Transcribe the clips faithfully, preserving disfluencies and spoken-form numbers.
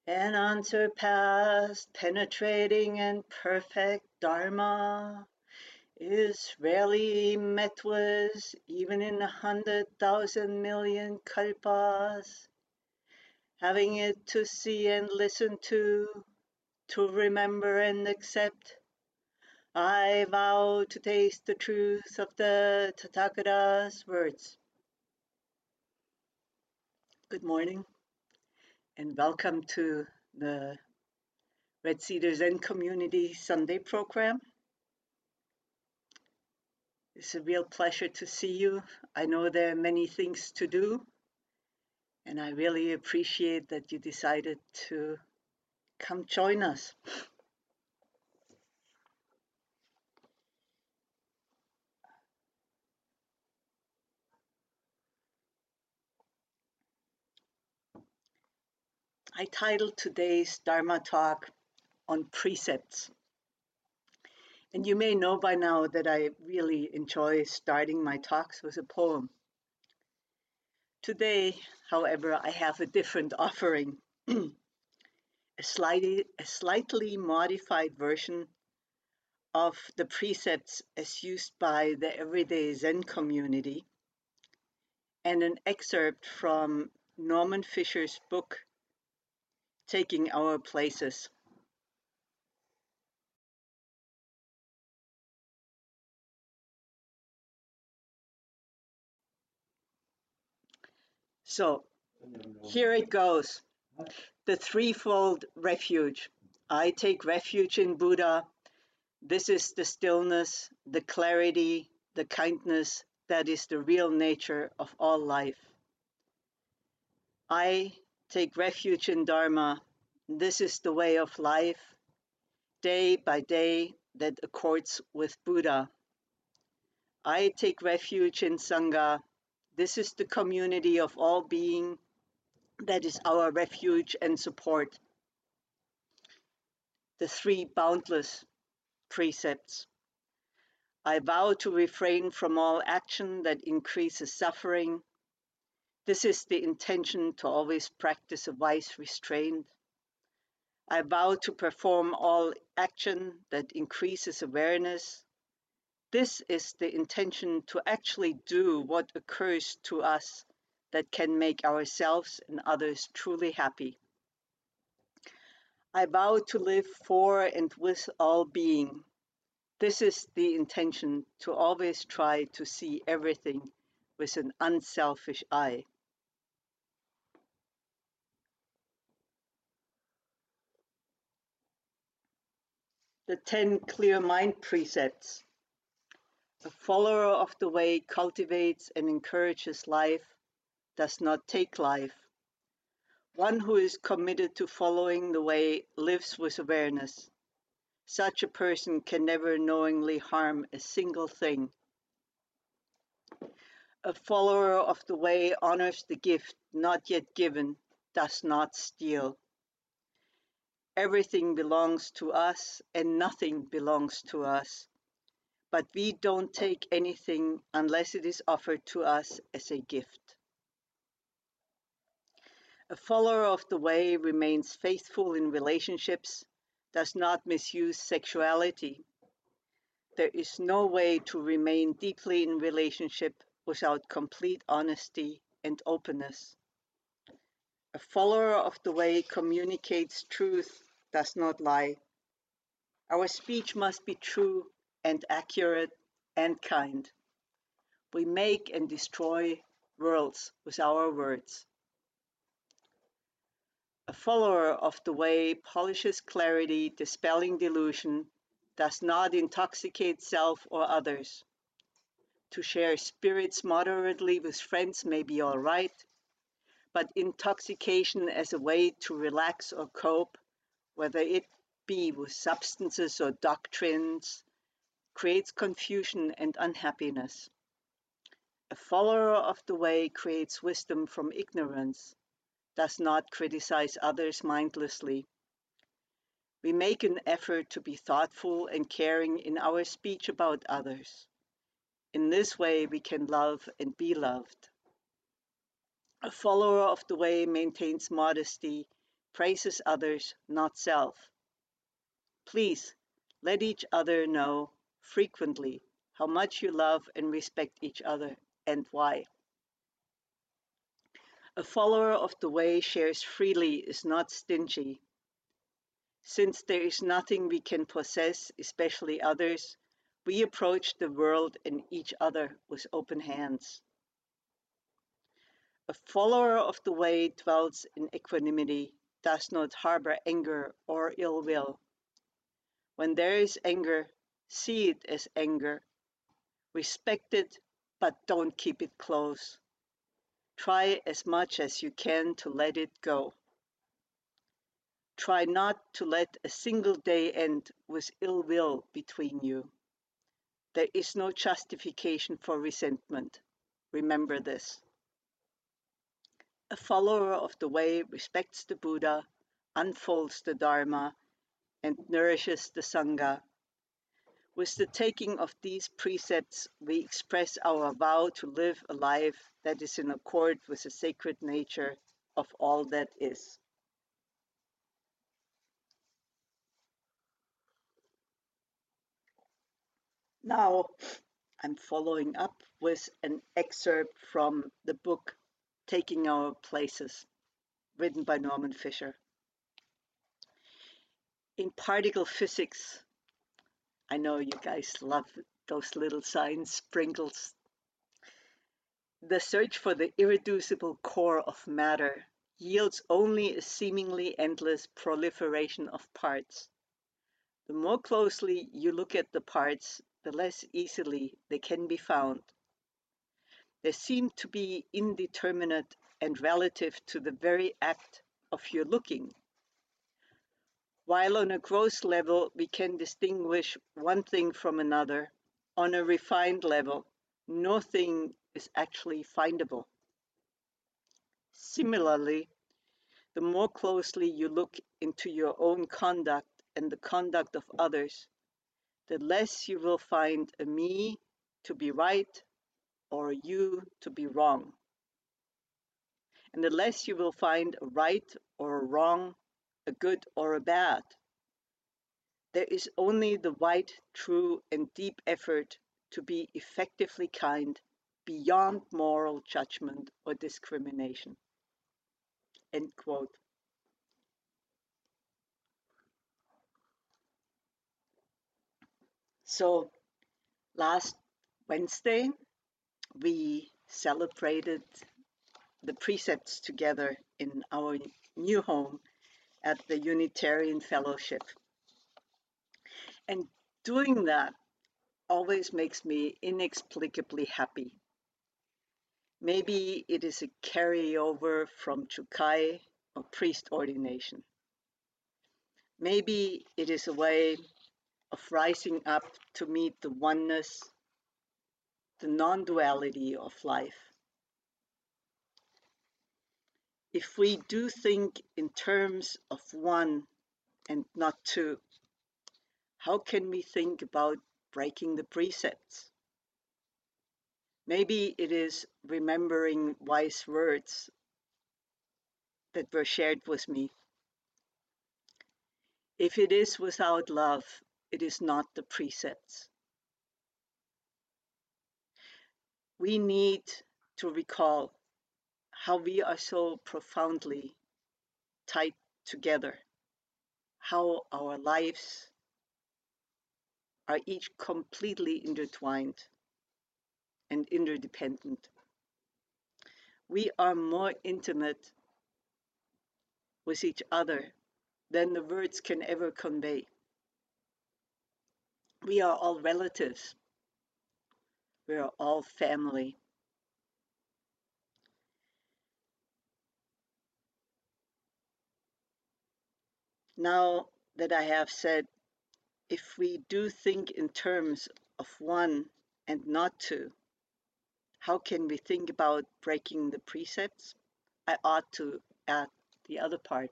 An unsurpassed, penetrating, and perfect Dharma is rarely met with even in a hundred thousand million kalpas. Having it to see and listen to, to remember and accept, I vow to taste the truth of the Tathagata's words. Good morning and welcome to the Red Cedar Zen Community Sunday program. It's a real pleasure to see you. I know there are many things to do, and I really appreciate that you decided to come join us. I titled today's Dharma talk on precepts. And you may know by now that I really enjoy starting my talks with a poem. Today, however, I have a different offering, a, slightly, a slightly modified version of the precepts as used by the Everyday Zen community, and an excerpt from Norman Fisher's book, Taking Our Places. So here it goes. The threefold refuge. I take refuge in Buddha. This is the stillness, the clarity, the kindness that is the real nature of all life. I take refuge in Dharma. This is the way of life, day by day, that accords with Buddha. I take refuge in Sangha. This is the community of all being that is our refuge and support. The three boundless precepts. I vow to refrain from all action that increases suffering. This is the intention to always practice a wise restraint. I vow to perform all action that increases awareness. This is the intention to actually do what occurs to us that can make ourselves and others truly happy. I vow to live for and with all being. This is the intention to always try to see everything with an unselfish eye. The ten clear mind precepts. A follower of the way cultivates and encourages life, does not take life. One who is committed to following the way lives with awareness. Such a person can never knowingly harm a single thing. A follower of the way honors the gift not yet given, does not steal. Everything belongs to us and nothing belongs to us, but we don't take anything unless it is offered to us as a gift. A follower of the way remains faithful in relationships, does not misuse sexuality. There is no way to remain deeply in relationship without complete honesty and openness. A follower of the way communicates truth, does not lie. Our speech must be true and accurate and kind. We make and destroy worlds with our words. A follower of the way polishes clarity, dispelling delusion, does not intoxicate self or others. To share spirits moderately with friends may be all right, but intoxication as a way to relax or cope, whether it be with substances or doctrines, creates confusion and unhappiness. A follower of the way creates wisdom from ignorance, does not criticize others mindlessly. We make an effort to be thoughtful and caring in our speech about others. In this way, we can love and be loved. A follower of the way maintains modesty, praises others, not self. Please let each other know frequently how much you love and respect each other and why. A follower of the way shares freely, is not stingy. Since there is nothing we can possess, especially others, we approach the world and each other with open hands. A follower of the way dwells in equanimity, does not harbor anger or ill will. When there is anger, see it as anger. Respect it, but don't keep it close. Try as much as you can to let it go. Try not to let a single day end with ill will between you. There is no justification for resentment. Remember this. A follower of the way respects the Buddha, unfolds the Dharma, and nourishes the Sangha. With the taking of these precepts, we express our vow to live a life that is in accord with the sacred nature of all that is. Now, I'm following up with an excerpt from the book Taking Our Places, written by Norman Fischer. In particle physics, I know you guys love those little science sprinkles. The search for the irreducible core of matter yields only a seemingly endless proliferation of parts. The more closely you look at the parts, the less easily they can be found. They seem to be indeterminate and relative to the very act of your looking. While on a gross level we can distinguish one thing from another, on a refined level, nothing is actually findable. Similarly, the more closely you look into your own conduct and the conduct of others, the less you will find a me to be right or a you to be wrong. And the less you will find a right or a wrong, a good or a bad. There is only the right, true, and deep effort to be effectively kind beyond moral judgment or discrimination. End quote. So last Wednesday, we celebrated the precepts together in our new home at the Unitarian Fellowship. And doing that always makes me inexplicably happy. Maybe it is a carryover from Chukai or priest ordination. Maybe it is a way of rising up to meet the oneness, the non-duality of life. If we do think in terms of one and not two, how can we think about breaking the precepts? Maybe it is remembering wise words that were shared with me. If it is without love, it is not the precepts. We need to recall how we are so profoundly tied together, how our lives are each completely intertwined and interdependent. We are more intimate with each other than the words can ever convey. We are all relatives. We are all family. Now that I have said, if we do think in terms of one and not two, how can we think about breaking the precepts? I ought to add the other part.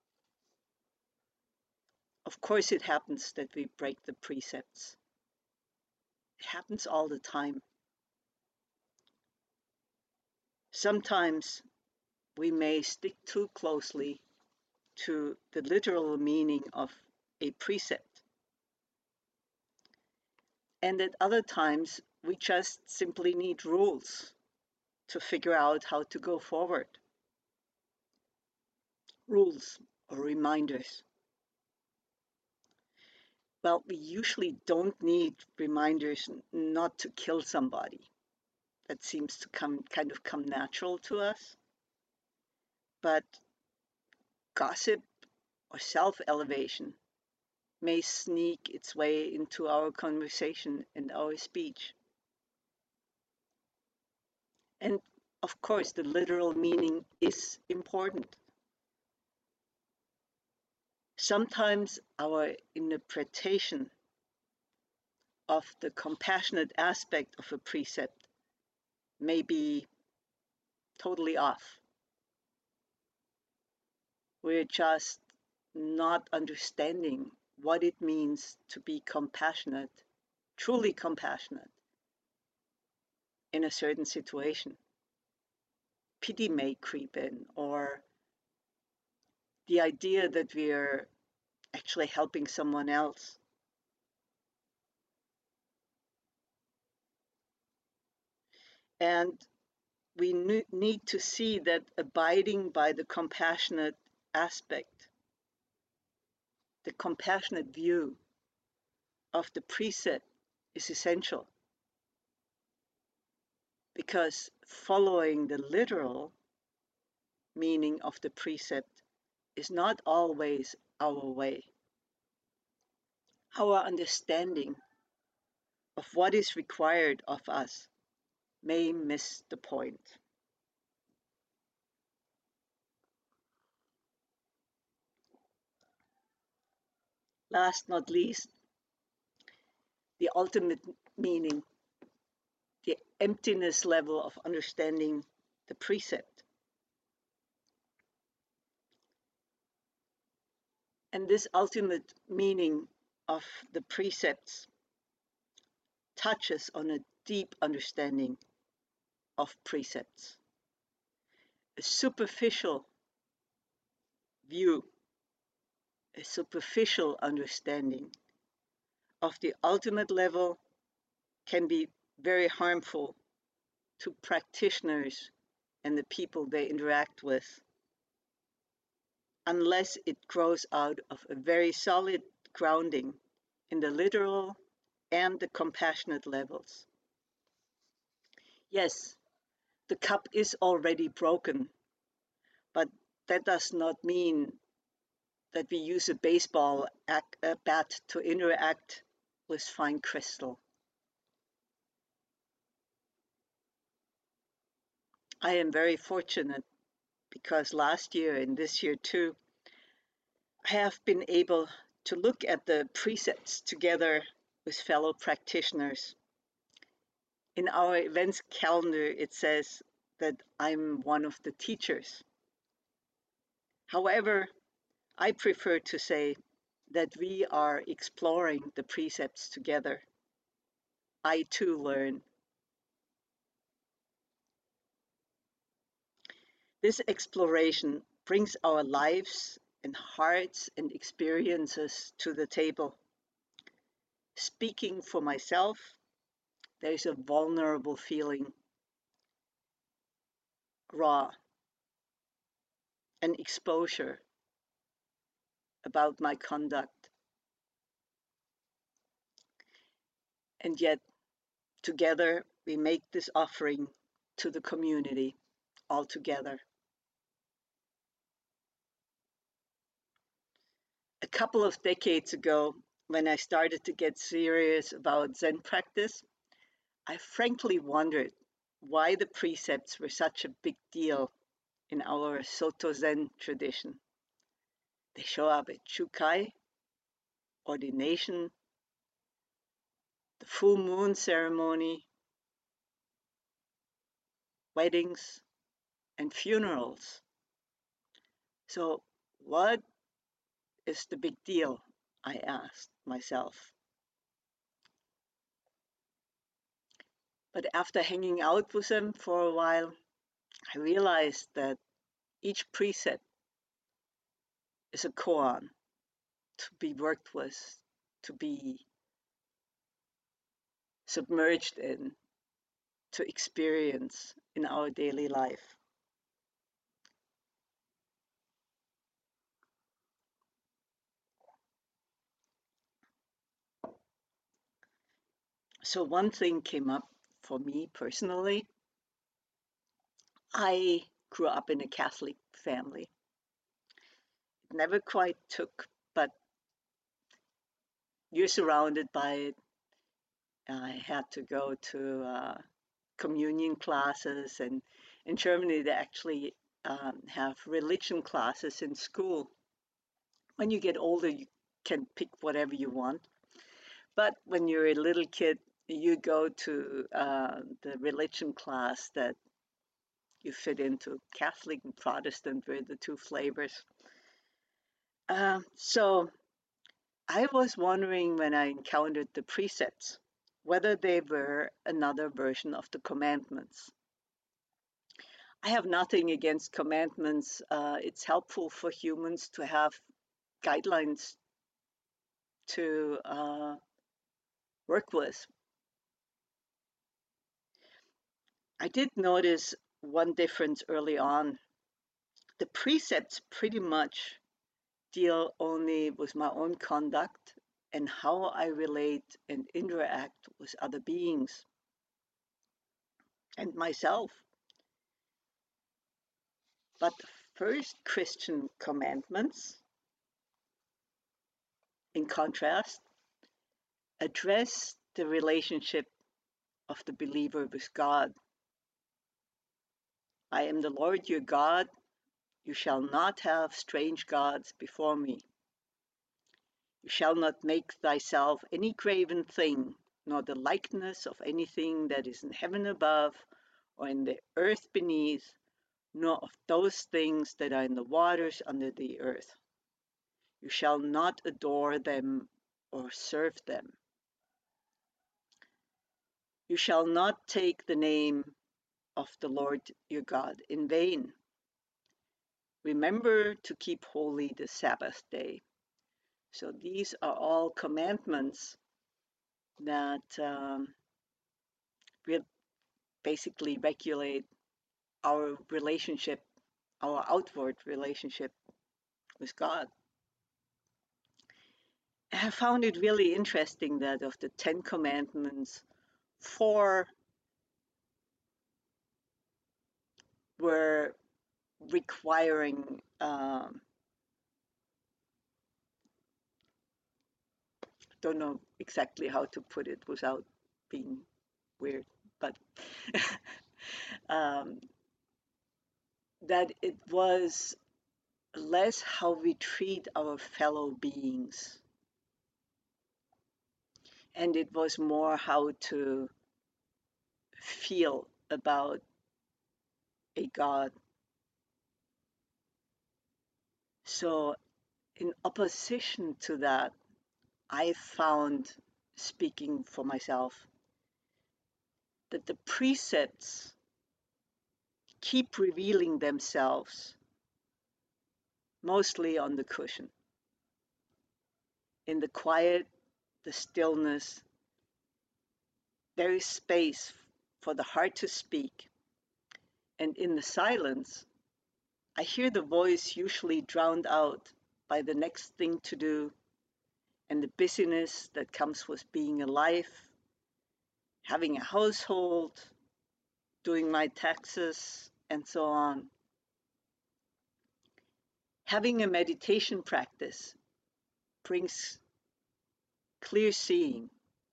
Of course, it happens that we break the precepts. It happens all the time. Sometimes we may stick too closely to the literal meaning of a precept. And at other times, we just simply need rules to figure out how to go forward. Rules or reminders. Well, we usually don't need reminders not to kill somebody. That seems to come kind of come natural to us. But gossip or self-elevation may sneak its way into our conversation and our speech. And of course, the literal meaning is important. Sometimes our interpretation of the compassionate aspect of a precept may be totally off. We're just not understanding what it means to be compassionate, truly compassionate, in a certain situation. Pity may creep in, or the idea that we're actually helping someone else. And we need to see that abiding by the compassionate aspect, the compassionate view of the precept is essential. Because following the literal meaning of the precept is not always our way. Our understanding of what is required of us may miss the point. Last not least, the ultimate meaning, the emptiness level of understanding the precept. And this ultimate meaning of the precepts touches on a deep understanding of precepts. A superficial view, a superficial understanding of the ultimate level can be very harmful to practitioners and the people they interact with, unless it grows out of a very solid grounding in the literal and the compassionate levels. Yes, the cup is already broken, but that does not mean that we use a baseball bat to interact with fine crystal. I am very fortunate because last year and this year too, I have been able to look at the precepts together with fellow practitioners. In our events calendar, it says that I'm one of the teachers. However, I prefer to say that we are exploring the precepts together. I too learn. This exploration brings our lives and hearts and experiences to the table. Speaking for myself, there's a vulnerable feeling, raw, an exposure about my conduct. And yet, together, we make this offering to the community all together. A couple of decades ago, when I started to get serious about Zen practice, I frankly wondered why the precepts were such a big deal in our Soto Zen tradition. They show up at Chukai, ordination, the full moon ceremony, weddings, and funerals. So, what is the big deal? I asked myself. But after hanging out with them for a while, I realized that each precept is a koan to be worked with, to be submerged in, to experience in our daily life. So, one thing came up for me personally. I grew up in a Catholic family. It never quite took, but you're surrounded by it. I had to go to uh, communion classes, and in Germany, they actually um, have religion classes in school. When you get older, you can pick whatever you want. But when you're a little kid, you go to uh, the religion class that you fit into. Catholic and Protestant were the two flavors. Um, so I was wondering when I encountered the precepts whether they were another version of the commandments. I have nothing against commandments. Uh, it's helpful for humans to have guidelines to uh, work with. I did notice one difference early on. The precepts pretty much deal only with my own conduct and how I relate and interact with other beings and myself. But the first Christian commandments, in contrast, address the relationship of the believer with God. I am the Lord your God. You shall not have strange gods before me. You shall not make thyself any graven thing, nor the likeness of anything that is in heaven above, or in the earth beneath, nor of those things that are in the waters under the earth. You shall not adore them or serve them. You shall not take the name of the Lord your God in vain. Remember to keep holy the Sabbath day. So these are all commandments that um, will basically regulate our relationship, our outward relationship with God. I found it really interesting that of the Ten Commandments, four were requiring, um, don't know exactly how to put it without being weird, but um, that it was less how we treat our fellow beings, and it was more how to feel about a God. So, in opposition to that, I found, speaking for myself, that the precepts keep revealing themselves mostly on the cushion. In the quiet, the stillness, there is space for the heart to speak. And in the silence, I hear the voice usually drowned out by the next thing to do and the busyness that comes with being alive, having a household, doing my taxes, and so on. Having a meditation practice brings clear seeing.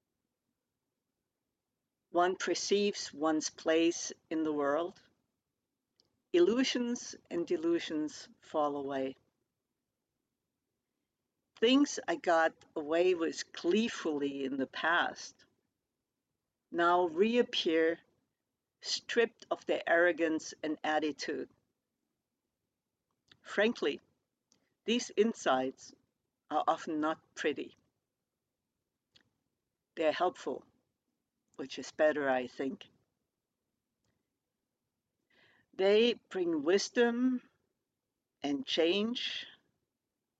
One perceives one's place in the world. Illusions and delusions fall away. Things I got away with gleefully in the past now reappear stripped of their arrogance and attitude. Frankly, these insights are often not pretty. They're helpful, which is better, I think. They bring wisdom and change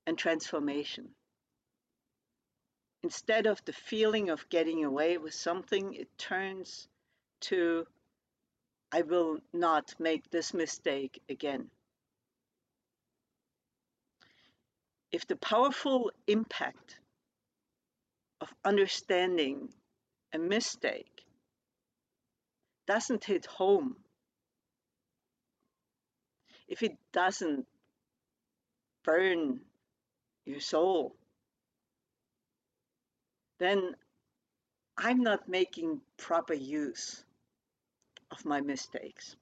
and transformation. Instead of the feeling of getting away with something, it turns to, I will not make this mistake again. If the powerful impact of understanding a mistake doesn't hit home, if it doesn't burn your soul, then I'm not making proper use of my mistakes.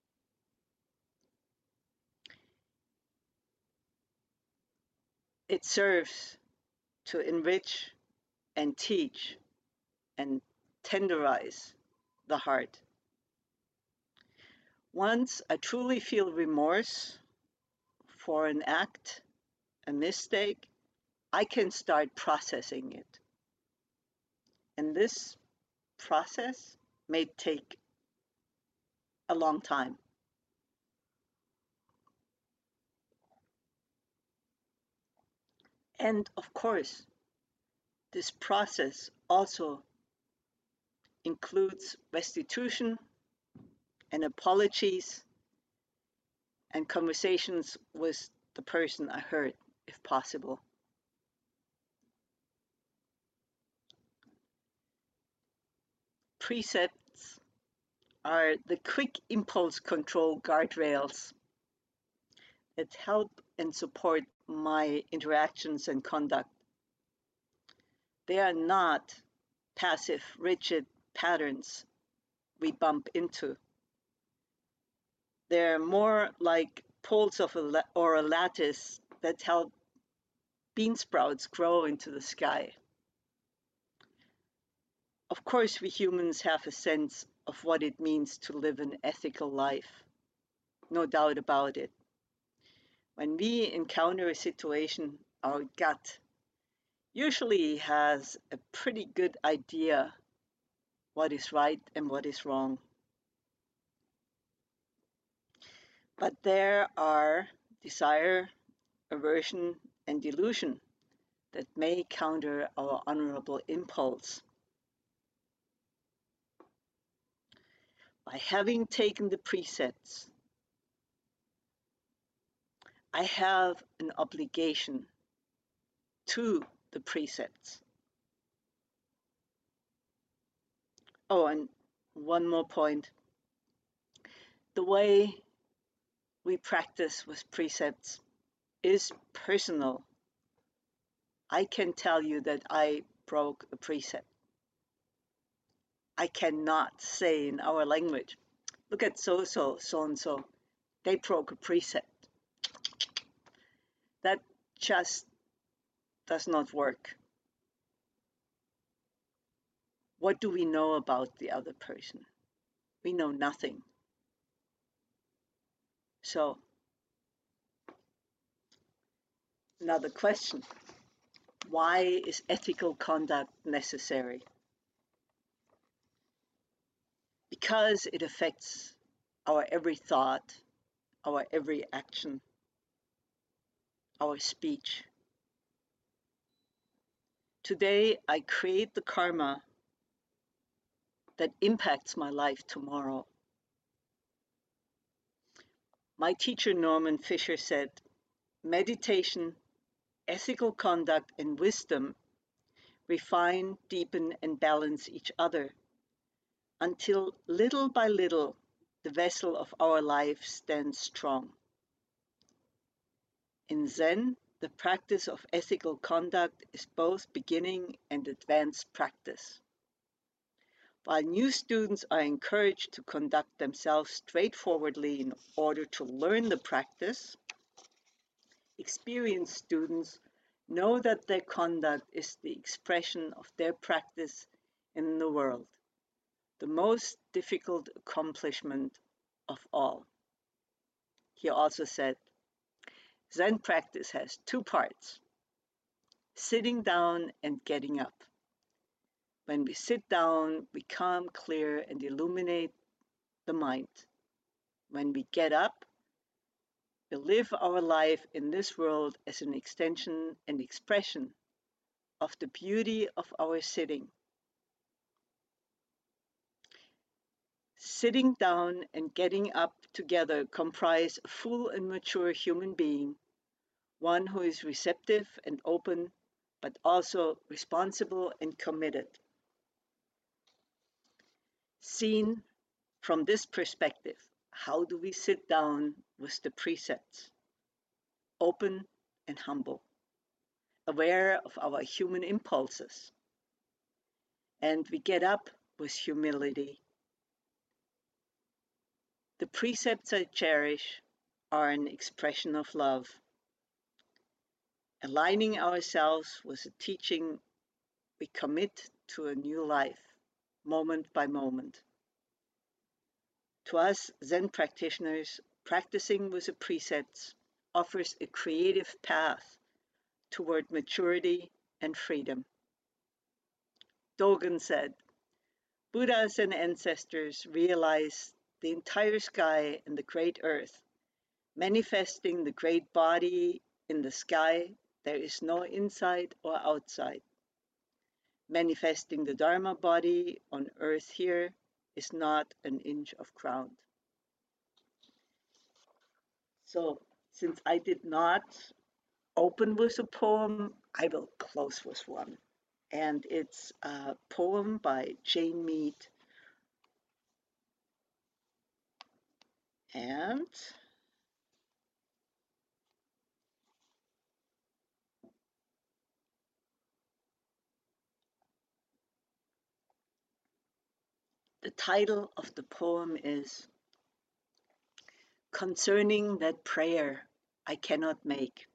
It serves to enrich and teach and tenderize the heart. Once I truly feel remorse for an act, a mistake, I can start processing it. And this process may take a long time. And of course, this process also includes restitution and apologies and conversations with the person I hurt, if possible. Precepts are the quick impulse control guardrails that help and support my interactions and conduct. They are not passive, rigid patterns we bump into. They're more like poles of a or a lattice that help bean sprouts grow into the sky. Of course, we humans have a sense of what it means to live an ethical life, no doubt about it. When we encounter a situation, our gut usually has a pretty good idea what is right and what is wrong. But there are desire, aversion, and delusion that may counter our honorable impulse. By having taken the precepts, I have an obligation to the precepts. Oh, and one more point. The way we practice with precepts is personal. I can tell you that I broke a precept. I cannot say in our language, look at so-so, so-and-so, they broke a precept. That just does not work. What do we know about the other person? We know nothing. So, another question. Why is ethical conduct necessary? Because it affects our every thought, our every action, our speech. Today, I create the karma that impacts my life tomorrow. My teacher Norman Fisher said, meditation, ethical conduct, and wisdom refine, deepen, and balance each other until little by little the vessel of our life stands strong. In Zen, the practice of ethical conduct is both beginning and advanced practice. While new students are encouraged to conduct themselves straightforwardly in order to learn the practice, experienced students know that their conduct is the expression of their practice in the world, the most difficult accomplishment of all. He also said, Zen practice has two parts, sitting down and getting up. When we sit down, we calm, clear, and illuminate the mind. When we get up, We live our life in this world as an extension and expression of the beauty of our sitting. Sitting down and getting up together comprise a full and mature human being, one who is receptive and open, but also responsible and committed. Seen from this perspective, how do we sit down with the precepts? Open and humble, aware of our human impulses. And we get up with humility. The precepts I cherish are an expression of love. Aligning ourselves with the teaching, we commit to a new life, moment by moment. To us Zen practitioners, practicing with the precepts offers a creative path toward maturity and freedom. Dogen said, Buddhas and ancestors realized the entire sky and the great earth. Manifesting the great body in the sky, there is no inside or outside. Manifesting the Dharma body on earth here is not an inch of ground. So, since I did not open with a poem, I will close with one. And it's a poem by Jane Mead. And the title of the poem is Concerning That Prayer I Cannot Make.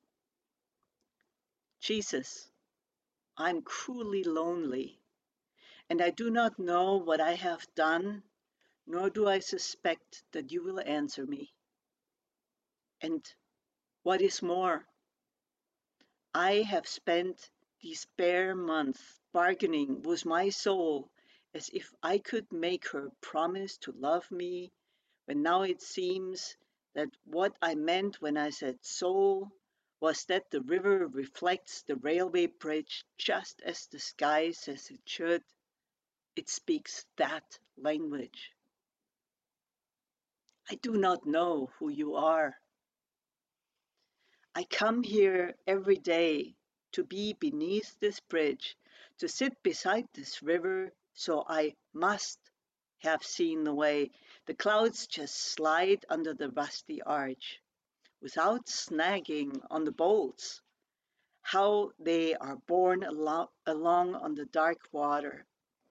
Jesus, I'm cruelly lonely, and I do not know what I have done, nor do I suspect that you will answer me. And what is more, I have spent these bare months bargaining with my soul as if I could make her promise to love me, when now it seems that what I meant when I said soul was that the river reflects the railway bridge just as the sky says it should. It speaks that language. I do not know who you are. I come here every day to be beneath this bridge, to sit beside this river, so I must have seen the way the clouds just slide under the rusty arch, without snagging on the bolts, how they are borne alo- along on the dark water.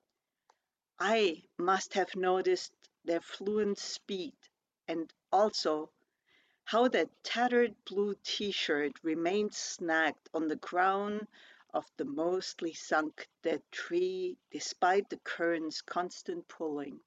I must have noticed their fluent speed, and also how that tattered blue t-shirt remained snagged on the crown of the mostly sunk dead tree despite the current's constant pulling.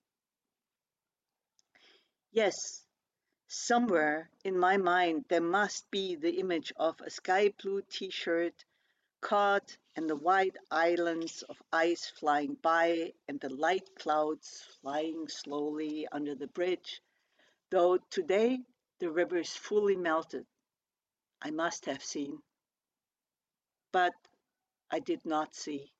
Yes, somewhere in my mind there must be the image of a sky blue t-shirt caught and the white islands of ice flying by and the light clouds flying slowly under the bridge, though today the river is fully melted. I must have seen, but I did not see.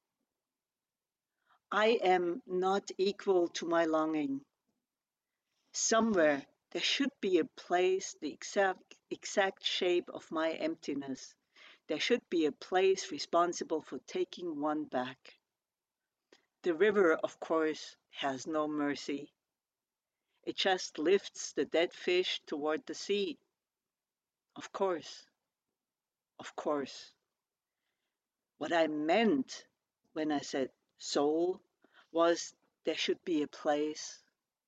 I am not equal to my longing. Somewhere there should be a place, the exact, exact shape of my emptiness. There should be a place responsible for taking one back. The river, of course, has no mercy. It just lifts the dead fish toward the sea. Of course, of course. What I meant when I said soul was there should be a place.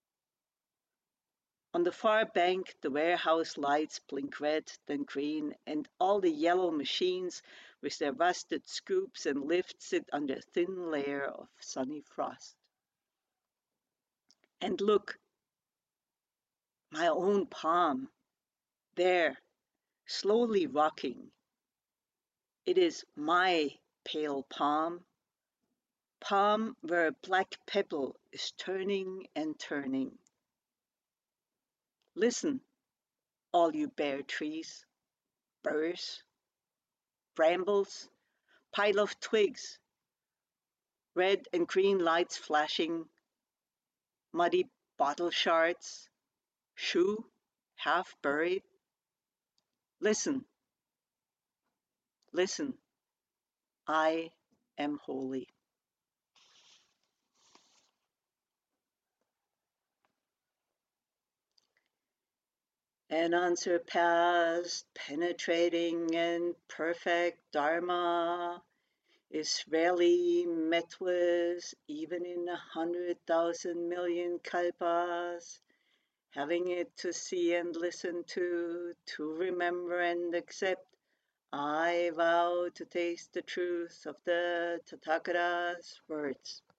On the far bank, the warehouse lights blink red, then green, and all the yellow machines with their rusted scoops and lifts sit under a thin layer of sunny frost. And look, my own palm, there, slowly rocking. It is my pale palm, palm where a black pebble is turning and turning. Listen, all you bare trees, burrs, brambles, pile of twigs, red and green lights flashing, muddy bottle shards, shoe half buried. Listen, listen, I am holy. An unsurpassed, penetrating, and perfect Dharma is rarely met with even in a hundred thousand million kalpas. Having it to see and listen to, to remember and accept, I vow to taste the truth of the Tathagata's words.